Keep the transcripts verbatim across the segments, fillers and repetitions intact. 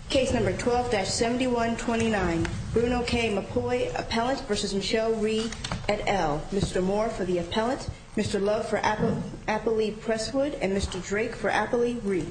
Case number twelve dash seventy-one twenty-nine, Bruno K. Mapoy, appellant versus Michelle Rhee et al. Mister Moore for the appellant, Mister Love for Appellee Presswood, and Mister Drake for Appellee Rhee.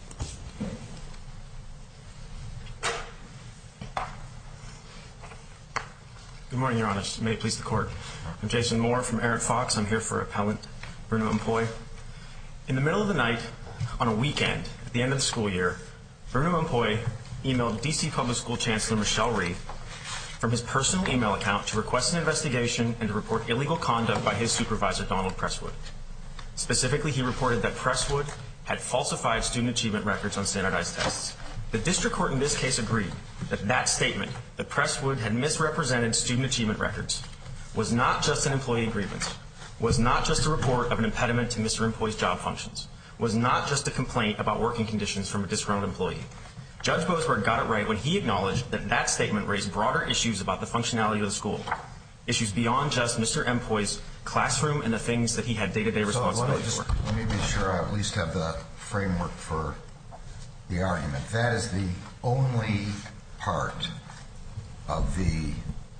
Good morning, Your Honor. May it please the Court. I'm Jason Moore from Eric Fox. I'm here for appellant Bruno Mapoy. In the middle of the night, on a weekend, at the end of the school year, Bruno Mapoy emailed D C Public School Chancellor Michelle Rhee from his personal email account to request an investigation and to report illegal conduct by his supervisor, Donald Presswood. Specifically, he reported that Presswood had falsified student achievement records on standardized tests. The district court in this case agreed that that statement, that Presswood had misrepresented student achievement records, was not just an employee grievance, was not just a report of an impediment to Mister Mapoy's job functions, was not just a complaint about working conditions from a disgruntled employee. Judge Boasberg got it right when he acknowledged that that statement raised broader issues about the functionality of the school, issues beyond just Mister Mapoy's classroom and the things that he had day-to-day responsibility so for. Let me be sure I at least have the framework for the argument. That is the only part of the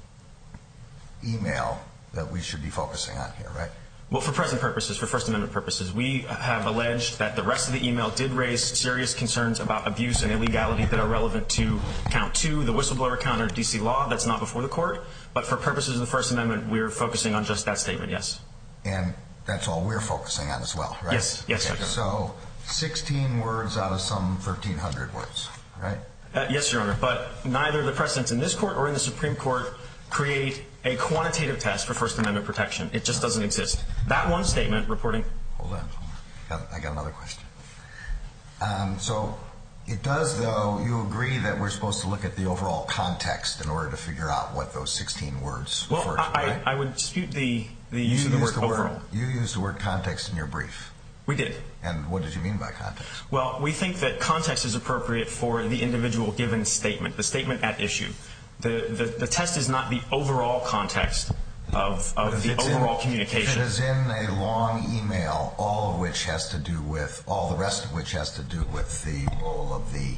email that we should be focusing on here, right? Well, for present purposes, for First Amendment purposes, we have alleged that the rest of the email did raise serious concerns about abuse and illegality that are relevant to count two, the whistleblower count under D C law. That's not before the court. But for purposes of the First Amendment, we're focusing on just that statement, yes. And that's all we're focusing on as well, right? Yes, yes, okay, sir. So sixteen words out of some thirteen hundred words, right? Uh, yes, Your Honor, but neither the precedents in this court or in the Supreme Court create a quantitative test for First Amendment protection. It just doesn't exist. That one statement reporting... Hold on. I got another question. Um, so it does, though, you agree that we're supposed to look at the overall context in order to figure out what those sixteen words well, refer to, I, right? I would dispute the, the use of the word the overall. Word, you used the word context in your brief. We did. And what did you mean by context? Well, we think that context is appropriate for the individual given statement, the statement at issue. The, the, the test is not the overall context of, of the overall in, communication. If it is in a long email, all of which has to do with, all the rest of which has to do with the role of the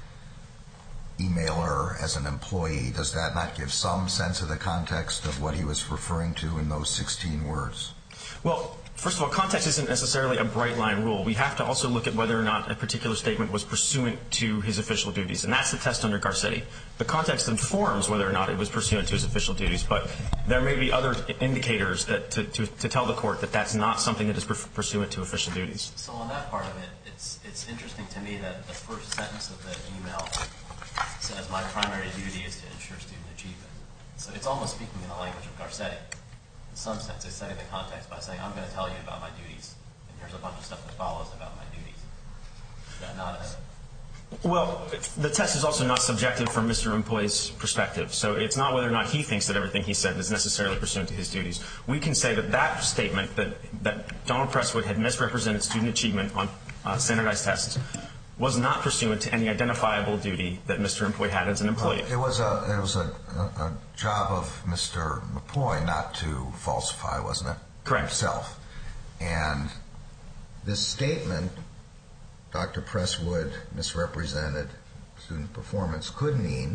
emailer as an employee, does that not give some sense of the context of what he was referring to in those sixteen words? Well, first of all, context isn't necessarily a bright line rule. We have to also look at whether or not a particular statement was pursuant to his official duties, and that's the test under Garcetti. The context informs whether or not it was pursuant to his official duties, but there may be other indicators that to, to, to tell the court that that's not something that is pursuant to official duties. So on that part of it, it's it's interesting to me that the first sentence of the email says, my primary duty is to ensure student achievement. So it's almost speaking in the language of Garcetti. In some sense, it's setting the context by saying, I'm going to tell you about my duties, and here's a bunch of stuff that follows about my duties. Is that not a... Well, the test is also not subjective from Mister Mapoy's perspective. So it's not whether or not he thinks that everything he said is necessarily pursuant to his duties. We can say that that statement, that, that Donald Presswood had misrepresented student achievement on uh, standardized tests, was not pursuant to any identifiable duty that Mister Mapoy had as an employee. Well, it was a it was a, a, a job of Mister Mapoy not to falsify, wasn't it? Correct. Himself. And this statement, Doctor Presswood misrepresented student performance, could mean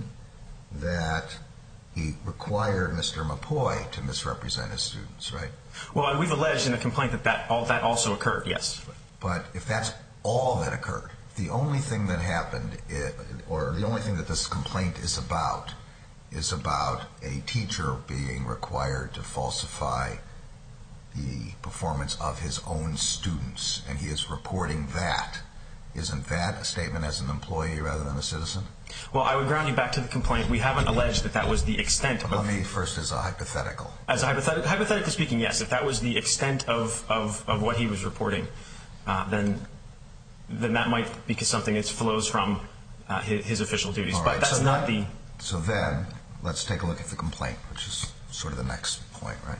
that he required Mister Mapoy to misrepresent his students, right? Well, and we've alleged in the complaint that that, all, that also occurred, yes. But if that's all that occurred, the only thing that happened, or the only thing that this complaint is about, is about a teacher being required to falsify the performance of his own students, and he is reporting that. Isn't that a statement as an employee rather than a citizen? Well, I would ground you back to the complaint. We haven't alleged that that was the extent of... Let me first as a hypothetical. As a hypothetical, hypothetically speaking, yes. If that was the extent of, of, of what he was reporting, uh, then... then that might be something that flows from uh, his, his official duties. All but right, that's so not then, the... So then, let's take a look at the complaint, which is sort of the next point, right?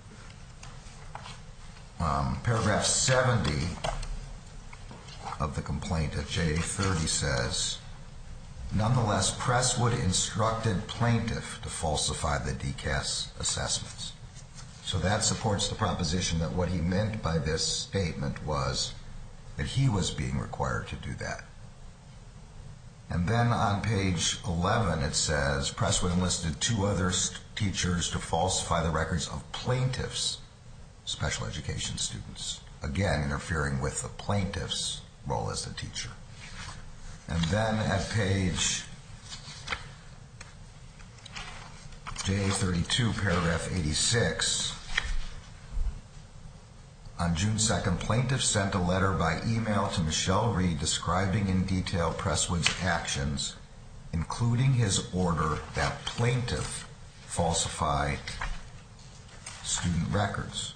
Um, paragraph seventy of the complaint at J A thirty says, nonetheless, Presswood instructed plaintiff to falsify the D C A S assessments. So that supports the proposition that what he meant by this statement was that he was being required to do that. And then on page eleven it says, Presswood enlisted two other teachers to falsify the records of plaintiffs' special education students, again interfering with the plaintiff's role as the teacher. And then at page J A thirty-two, paragraph eighty-six, on June second, plaintiff sent a letter by email to Michelle Reed describing in detail Presswood's actions, including his order that plaintiff falsify student records.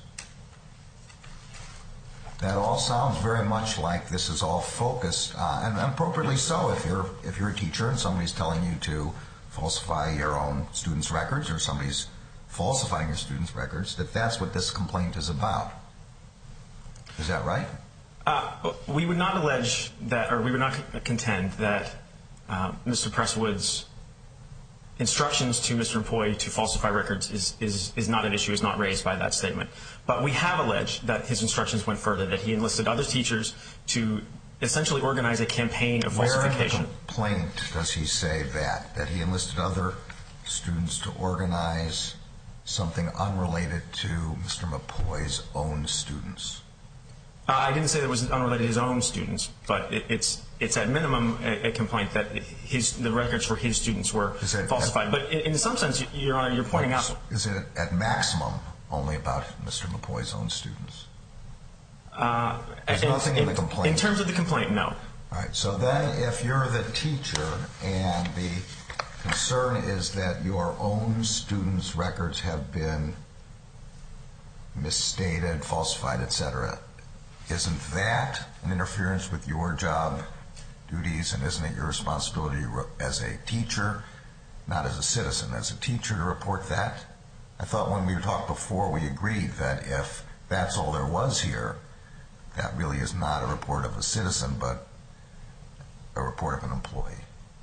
That all sounds very much like this is all focused on, and appropriately so if you're if you're a teacher and somebody's telling you to falsify your own students' records, or somebody's falsifying your students' records, that that's what this complaint is about. Is that right? Uh, we would not allege that, or we would not contend that uh, Mister Presswood's instructions to Mister Employee to falsify records is, is, is not an issue, is not raised by that statement. But we have alleged that his instructions went further, that he enlisted other teachers to essentially organize a campaign of falsification. Where in the complaint does he say that, that he enlisted other students to organize something unrelated to Mister McCoy's own students? Uh, I didn't say that it was unrelated to his own students, but it, it's it's at minimum a, a complaint that his the records for his students were falsified. At, but in, in some sense, Your Honor, you're pointing out. Is it at maximum only about Mister McCoy's own students? Uh, There's in, nothing in, in the complaint. In terms of the complaint, no. All right. So then, if you're the teacher and the concern is that your own students' records have been misstated, falsified, et cetera, isn't that an interference with your job duties, and isn't it your responsibility as a teacher, not as a citizen, as a teacher, to report that? I thought when we talked before, we agreed that if that's all there was here, that really is not a report of a citizen, but a report of an employee.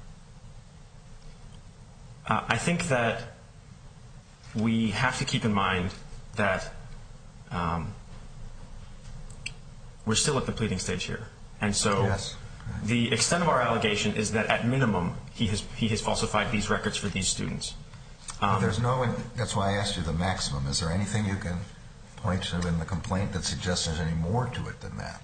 Uh, I think that we have to keep in mind that um, we're still at the pleading stage here. And so yes. The extent of our allegation is that at minimum he has he has falsified these records for these students. Um, there's no, that's why I asked you the maximum. Is there anything you can point to in the complaint that suggests there's any more to it than that?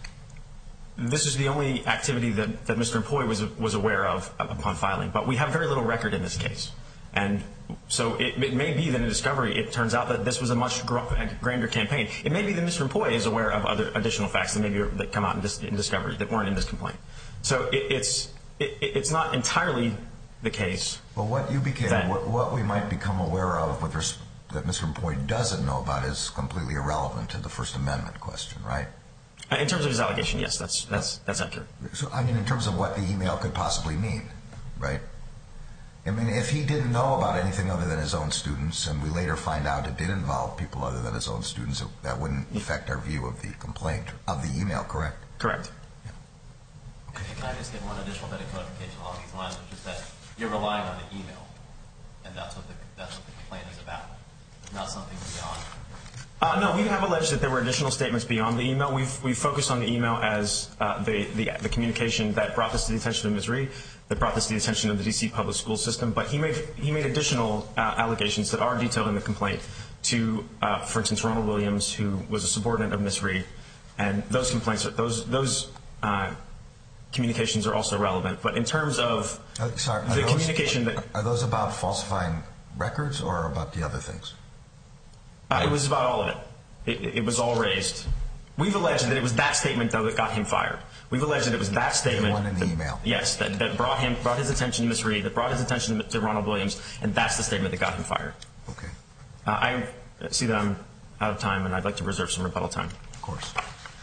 This is the only activity that, that Mister Employee was was aware of upon filing, but we have very little record in this case. And so it, it may be that in discovery it turns out that this was a much gr- grander campaign. It may be that Mister Employee is aware of other additional facts that maybe are, that come out in, dis, in discovery that weren't in this complaint. So it, it's it, it's not entirely the case. Well, what you became, that, what, what we might become aware of with res- that Mister Employee doesn't know about is completely irrelevant to the First Amendment question, right? In terms of his allegation, yes, that's that's that's accurate. So I mean, in terms of what the email could possibly mean, right? I mean, if he didn't know about anything other than his own students, and we later find out it did involve people other than his own students, that wouldn't affect our view of the complaint, of the email, correct? Correct. Yeah. Okay. Can I just get one additional bit of clarification along these lines, which is that you're relying on the email, and that's what the that's what the complaint is about, not something beyond. Uh, no, we have alleged that there were additional statements beyond the email. We've we've focused on the email as uh, the, the the communication that brought this to the attention of Miz Reed, that brought this to the attention of the D C public school system. But he made he made additional uh, allegations that are detailed in the complaint to, uh, for instance, Ronald Williams, who was a subordinate of Miz Reed, and those complaints, are, those those uh, communications are also relevant. But in terms of uh, sorry, the those, communication that are those about falsifying records or about the other things? Uh, it was about all of it. it. It was all raised. We've alleged that it was that statement, though, that got him fired. We've alleged that it was that statement. The one in the that, email. Yes, that, that brought him, brought his attention to Miz Reed, that brought his attention to Ronald Williams, and that's the statement that got him fired. Okay. Uh, I see that I'm out of time, and I'd like to reserve some rebuttal time. Of course.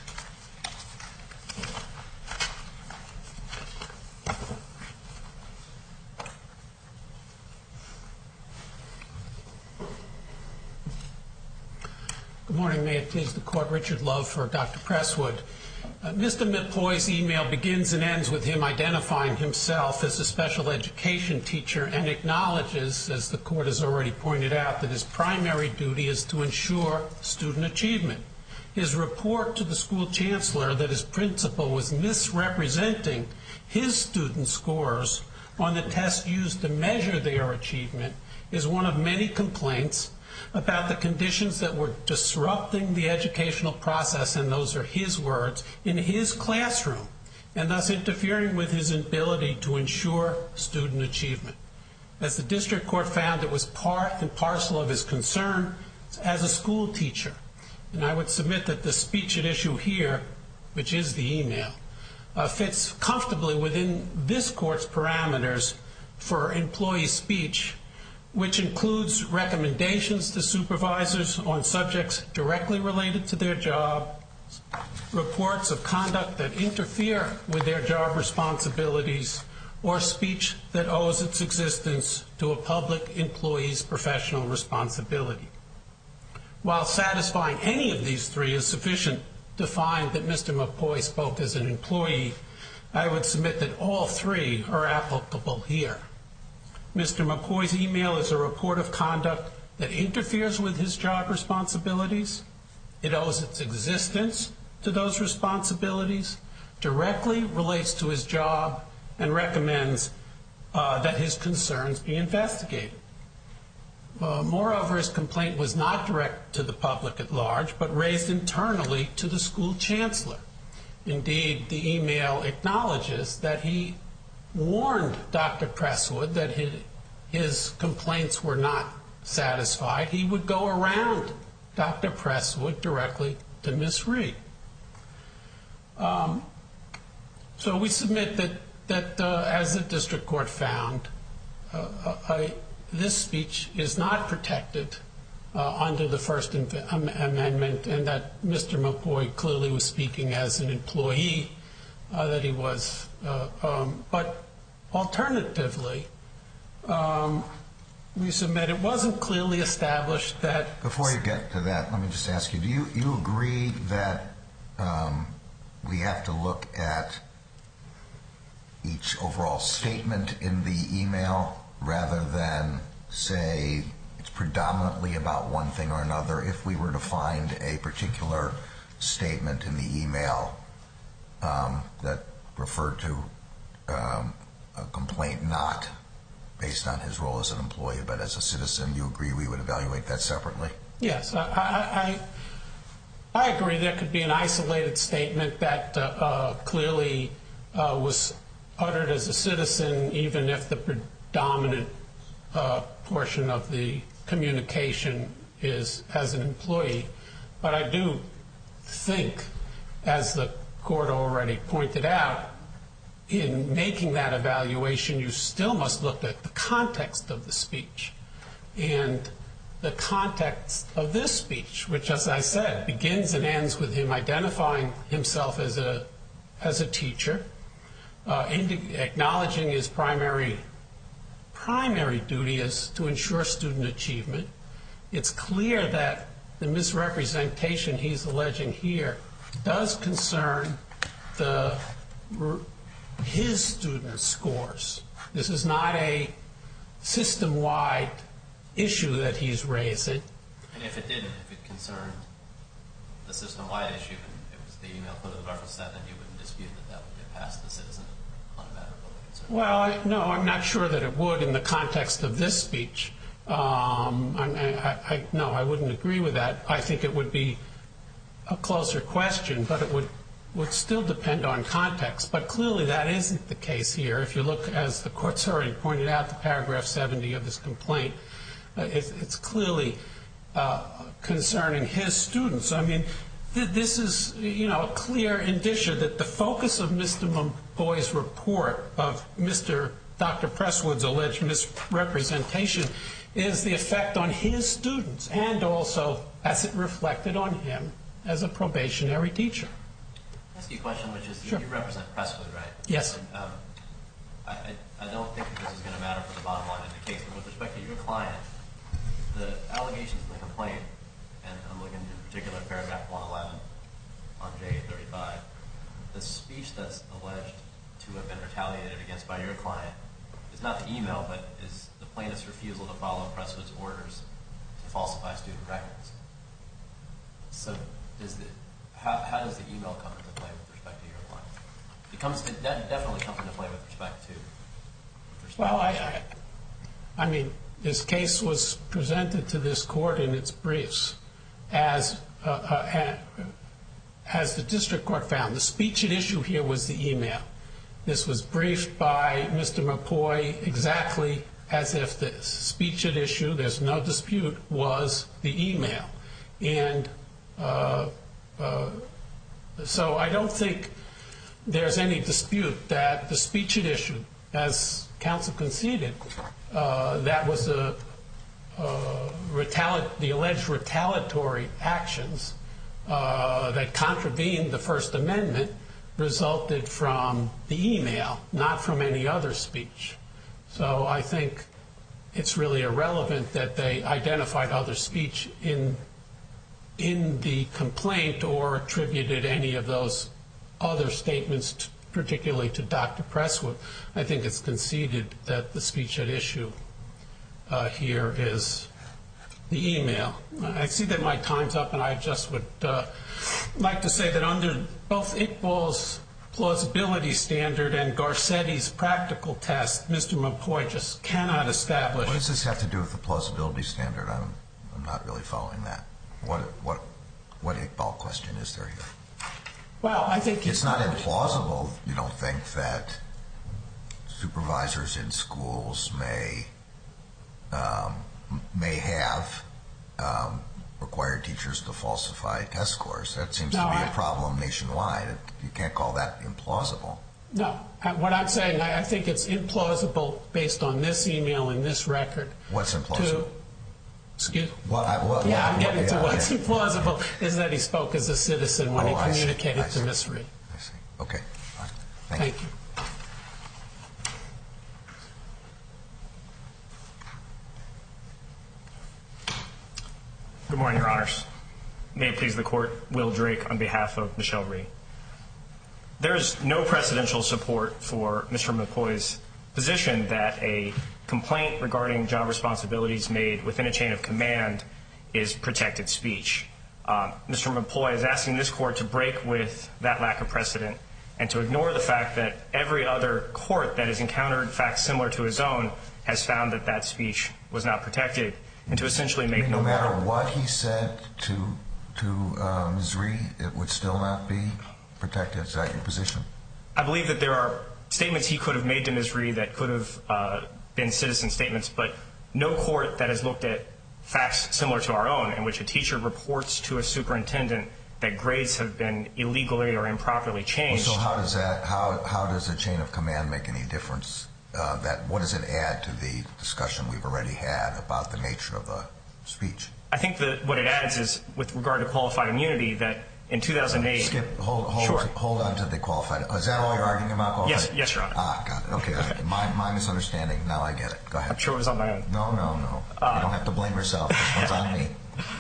Good morning. May it please the Court. Richard Love for Doctor Presswood. Uh, Mister Mitpoy's email begins and ends with him identifying himself as a special education teacher and acknowledges, as the Court has already pointed out, that his primary duty is to ensure student achievement. his report to the school chancellor that his principal was misrepresenting his student scores on the test used to measure their achievement is one of many complaints about the conditions that were disrupting the educational process, and those are his words, in his classroom, and thus interfering with his ability to ensure student achievement. As the district court found, it was part and parcel of his concern as a school teacher. And I would submit that the speech at issue here, which is the email, uh, fits comfortably within this court's parameters for employee speech, which includes recommendations to supervisors on subjects directly related to their job, reports of conduct that interfere with their job responsibilities, or speech that owes its existence to a public employee's professional responsibility. While satisfying any of these three is sufficient to find that Mister McCoy spoke as an employee, I would submit that all three are applicable here. Mister McCoy's email is a report of conduct that interferes with his job responsibilities. It owes its existence to those responsibilities, directly relates to his job, and recommends uh, that his concerns be investigated. Uh, moreover, his complaint was not direct to the public at large, but raised internally to the school chancellor. Indeed, the email acknowledges that he warned Doctor Presswood that his, his complaints were not satisfied. He would go around Doctor Presswood directly to Miz Reed. Um, so we submit that, that uh, as the district court found, uh, uh, this speech is not protected uh, under the First Am- Amendment, and that Mister McCoy clearly was speaking as an employee, uh, that he was. Uh, um, but alternatively, um, we submit it wasn't clearly established that... Before you get to that, let me just ask you, do you, you agree that um, we have to look at each overall statement in the email rather than say it's predominantly about one thing or another? If we were to find a particular statement in the email um, that referred to um, a complaint not based on his role as an employee but as a citizen, you agree we would evaluate that separately? Yes, I, I, I, I agree there could be an isolated statement that uh, uh, clearly uh, was uttered as a citizen, even if the predominant uh, portion of the communication is as an employee. But I do think, as the court already pointed out, in making that evaluation, you still must look at the context of the speech. And the context of this speech, which, as I said, begins and ends with him identifying himself as a, as a teacher, Uh, indi- acknowledging his primary primary duty is to ensure student achievement. It's clear that the misrepresentation he's alleging here does concern the his student scores. This is not a system-wide issue that he's raising. And if it didn't, if it concerned the system-wide issue, and it was the email put in the reference set, then you wouldn't dispute that that would get past the citizen. Well, I, no, I'm not sure that it would in the context of this speech. Um, I, I, I, no, I wouldn't agree with that. I think it would be a closer question, but it would, would still depend on context. But clearly that isn't the case here. If you look, as the court's already pointed out, the paragraph seventy of this complaint, uh, it, it's clearly uh, concerning his students. I mean, th- this is, you know, a clear indicia that the focus of Mister McCoy's report of Mister Doctor Presswood's alleged misrepresentation is the effect on his students and also as it reflected on him as a probationary teacher. I'll ask you a question, which is, Sure. you represent Presswood, right? Yes. And, um, I, I, I don't think that this is going to matter for the bottom line of the case, but with respect to your client, the allegations in the complaint, and I'm looking in particular at paragraph one eleven on J thirty-five, the speech that's alleged to have been retaliated against by your client is not the email, but is the plaintiff's refusal to follow Presswood's orders to falsify student records. So does the, how, how does the email come into play with respect to your client? It comes, it de- definitely comes into play with respect to. With respect well, to I, I, I mean, this case was presented to this court in its briefs as uh, uh, as the district court found. The speech at issue here was the email. This was briefed by Mister McCoy exactly as if the speech at issue, there's no dispute, was the email. And uh, uh, so I don't think there's any dispute that the speech at issue, as counsel conceded, uh, that was a, uh, retali- the alleged retaliatory actions uh, that contravened the First Amendment resulted from the email, not from any other speech. So I think it's really irrelevant that they identified other speech in in the complaint or attributed any of those other statements, to, particularly to Doctor Presswood. I think it's conceded that the speech at issue uh, here is the email. I see that my time's up, and I just would uh, like to say that under both Iqbal's plausibility standard and Garcetti's practical test, Mister McCoy just cannot establish. What does this have to do with the plausibility standard? I'm, I'm not really following that. What what what Iqbal question is there here? Well, I think it's not implausible. You don't think that supervisors in schools may um, may have um, required teachers to falsify test scores? That seems no, to be I, a problem nationwide. You can't call that implausible. No. What I'm saying, I think it's implausible based on this email and this record. What's implausible? To, excuse me? What, I, what, yeah, what, I'm getting what, to yeah, what's yeah. implausible is that he spoke as a citizen when oh, he I communicated see, I to Miss Reed. I see. Okay. Thank, Thank you. you. Good morning, Your Honors. May it please the Court, Will Drake on behalf of Michelle Rhee. There is no precedential support for Mister McCoy's position that a complaint regarding job responsibilities made within a chain of command is protected speech. Uh, Mister McCoy is asking this Court to break with that lack of precedent and to ignore the fact that every other court that has encountered facts similar to his own has found that that speech was not protected, and to essentially make I mean, no no matter law. what he said to to uh, Miz Rhee, it would still not be protected. Is that your position? I believe that there are statements he could have made to Miz Rhee that could have uh, been citizen statements, but no court that has looked at facts similar to our own in which a teacher reports to a superintendent that grades have been illegally or improperly changed. Well, so how does that? How how does a chain of command make any difference? Uh, that what does it add to the discussion we've already had about the nature of the speech? I think that what it adds is, with regard to qualified immunity, that in two thousand eight... Skip, hold, hold, sure. hold on to the qualified. Is that all you're arguing about? Qualified? Yes, yes, Your Honor. Ah, got it. Okay, okay. my my misunderstanding. Now I get it. Go ahead. I'm sure it was on my own. No, no, no. Uh, you don't have to blame yourself. This one's on me.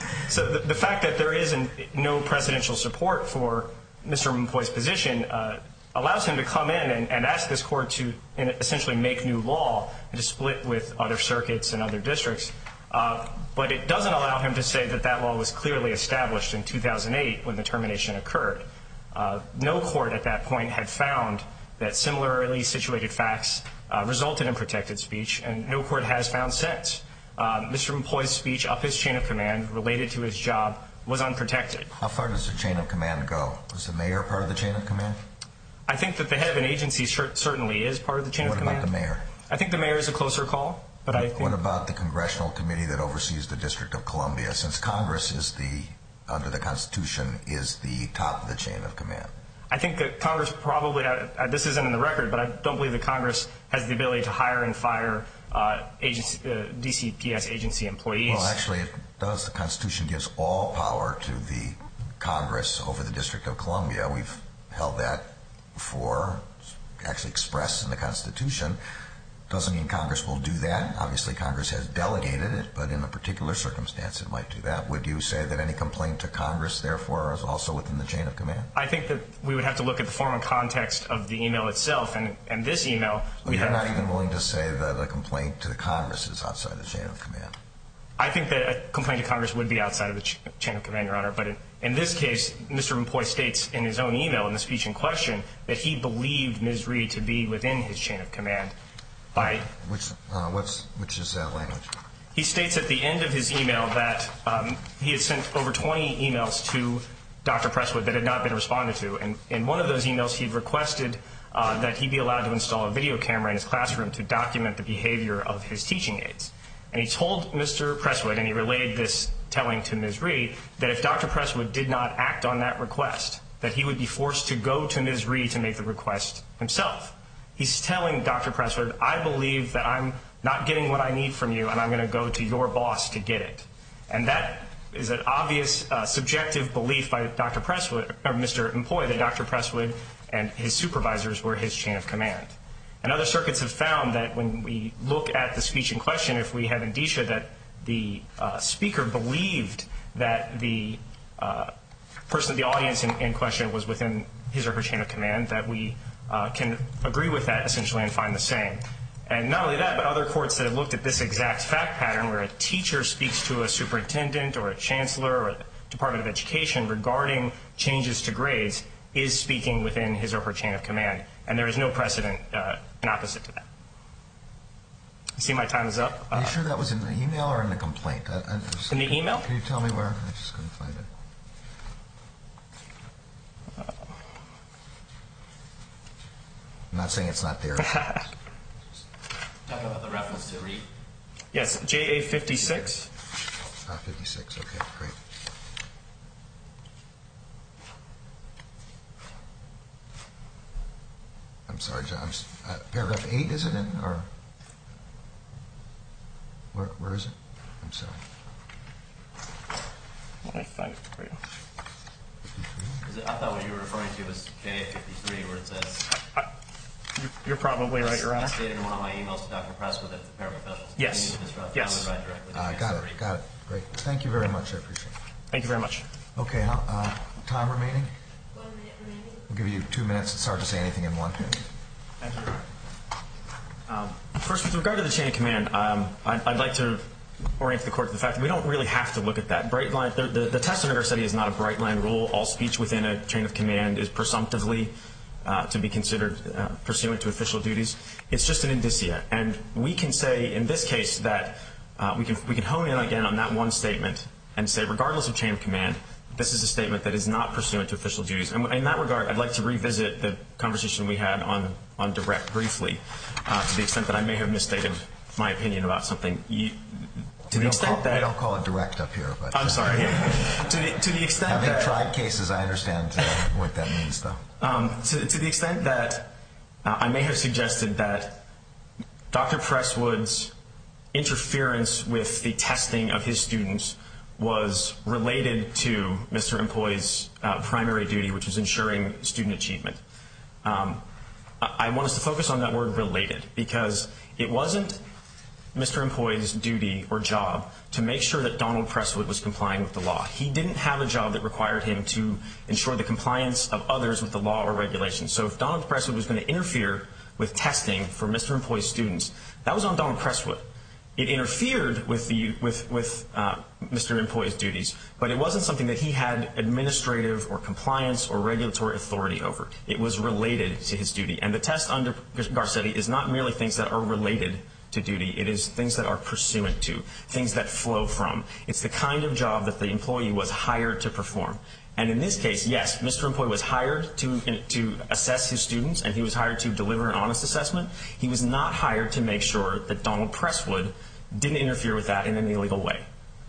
So the, the fact that there is an, no presidential support for Mister McCoy's position uh, allows him to come in and, and ask this court to in, essentially make new law and to split with other circuits and other districts. Uh, but it doesn't allow him to say that that law was clearly established in two thousand eight when the termination occurred. Uh, no court at that point had found that similarly situated facts uh, resulted in protected speech, and no court has found since. Uh, Mister McCoy's speech up his chain of command related to his job was unprotected. How far does the chain of command go? Was the mayor part of the chain of command? I think that the head of an agency certainly is part of the chain what of command. What about the mayor? I think the mayor is a closer call. But what, I think what about the congressional committee that oversees the District of Columbia? Since Congress is the, under the Constitution, is the top of the chain of command. I think that Congress probably, uh, this isn't in the record, but I don't believe that Congress has the ability to hire and fire uh, agency, uh, D C P S agency employees. Well, actually, it does. The Constitution gives all power to the Congress over the District of Columbia. We've held that before, actually expressed in the Constitution. Doesn't mean Congress will do that. Obviously, Congress has delegated it, but in a particular circumstance, it might do that. Would you say that any complaint to Congress, therefore, is also within the chain of command? I think that we would have to look at the form and context of the email itself, and, and this email... Well, we you're have, not even willing to say that a complaint to Congress is outside the chain of command. I think that a complaint to Congress would be outside of the ch- chain of command, Your Honor, but in, In this case, Mister Empoy states in his own email in the speech in question that he believed Miz Rhee to be within his chain of command. By which, uh, what's, which is that language? He states at the end of his email that um, he had sent over twenty emails to Doctor Presswood that had not been responded to. And in one of those emails, he had requested uh, that he be allowed to install a video camera in his classroom to document the behavior of his teaching aides. And he told Mister Presswood, and he relayed this telling to Miz Rhee, that if Doctor Presswood did not act on that request, that he would be forced to go to Miz Rhee to make the request himself. He's telling Doctor Presswood, I believe that I'm not getting what I need from you, and I'm going to go to your boss to get it. And that is an obvious uh, subjective belief by Doctor Presswood, or Mister Empoy, that Doctor Presswood and his supervisors were his chain of command. And other circuits have found that when we look at the speech in question, if we have indicia that the uh, speaker believed that the uh, person, the audience in, in question was within his or her chain of command, that we uh, can agree with that essentially and find the same. And not only that, but other courts that have looked at this exact fact pattern where a teacher speaks to a superintendent or a chancellor or a Department of Education regarding changes to grades is speaking within his or her chain of command. And there is no precedent uh, in opposite to that. I see my time is up. Are you sure that was in the email or in the complaint? I, I just, in the email? Can you tell me where? I just couldn't find it. I'm not saying it's not there. Talking about the reference to Rhee? Yes, J A fifty-six. Ah, fifty-six, okay, great. I'm sorry, John. Uh, paragraph eight, is it in? Or where, where is it? I'm sorry. Let me find it for you. Is it, I thought what you were referring to was J A fifty-three, where it says... I, You're probably right, Your Honor. I stated in one of my emails to Doctor Presswood that the paraprofessionals yes. continue to disrupt. Yes. I would write directly to uh, got it. Got it. Great. Thank you very much. I appreciate it. Thank you very much. Okay. Uh, time remaining? One minute remaining. We'll give you two minutes. It's hard to say anything in one. Thank you. Um, first, with regard to the chain of command, um, I'd, I'd like to orient the court to the fact that we don't really have to look at that. Bright line, the, the, the test under our study is not a bright line rule. All speech within a chain of command is presumptively Uh, to be considered uh, pursuant to official duties. It's just an indicia, and we can say in this case that uh, we can we can hone in again on that one statement and say, regardless of chain of command, this is a statement that is not pursuant to official duties. And in that regard, I'd like to revisit the conversation we had on on direct briefly, uh, to the extent that I may have misstated my opinion about something. You, to we the extent call, that we don't call it direct up here, but I'm uh, sorry. to the to the extent having that tried cases, I understand uh, what that means, though. Um, to, to the extent that uh, I may have suggested that Doctor Presswood's interference with the testing of his students was related to Mister Empoy's uh, primary duty, which was ensuring student achievement. Um, I, I want us to focus on that word related, because it wasn't Mister Empoy's duty or job to make sure that Donald Presswood was complying with the law. He didn't have a job that required him to ensure the compliance of others with the law or regulations. So if Donald Presswood was going to interfere with testing for Mister Empoy's students, that was on Donald Presswood. It interfered with the with with uh, Mister Empoy's duties, but it wasn't something that he had administrative or compliance or regulatory authority over. It was related to his duty, and the test under Garcetti is not merely things that are related to duty. It is things that are pursuant to, things that flow from. It's the kind of job that the employee was hired to perform. And in this case, yes, Mister Empoy was hired to to assess his students, and he was hired to deliver an honest assessment. He was not hired to make sure that Donald Presswood didn't interfere with that in any illegal way.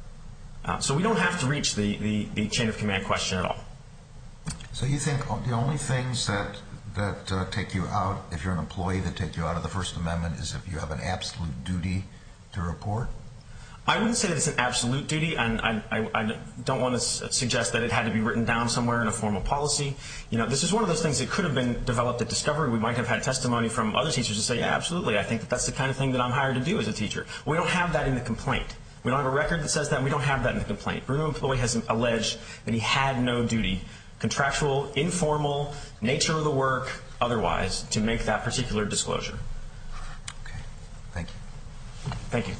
Uh, so we don't have to reach the, the, the chain of command question at all. So you think the only things that that uh, take you out, if you're an employee, that take you out of the First Amendment is if you have an absolute duty to report? I wouldn't say that it's an absolute duty, and I, I, I don't want to suggest that it had to be written down somewhere in a formal policy. You know, this is one of those things that could have been developed at discovery. We might have had testimony from other teachers to say, yeah, absolutely, I think that that's the kind of thing that I'm hired to do as a teacher. We don't have that in the complaint. We don't have a record that says that. We don't have that in the complaint. Bruno Empoy has alleged that he had no duty, contractual, informal, nature of the work, otherwise, to make that particular disclosure. Okay. Thank you. Thank you.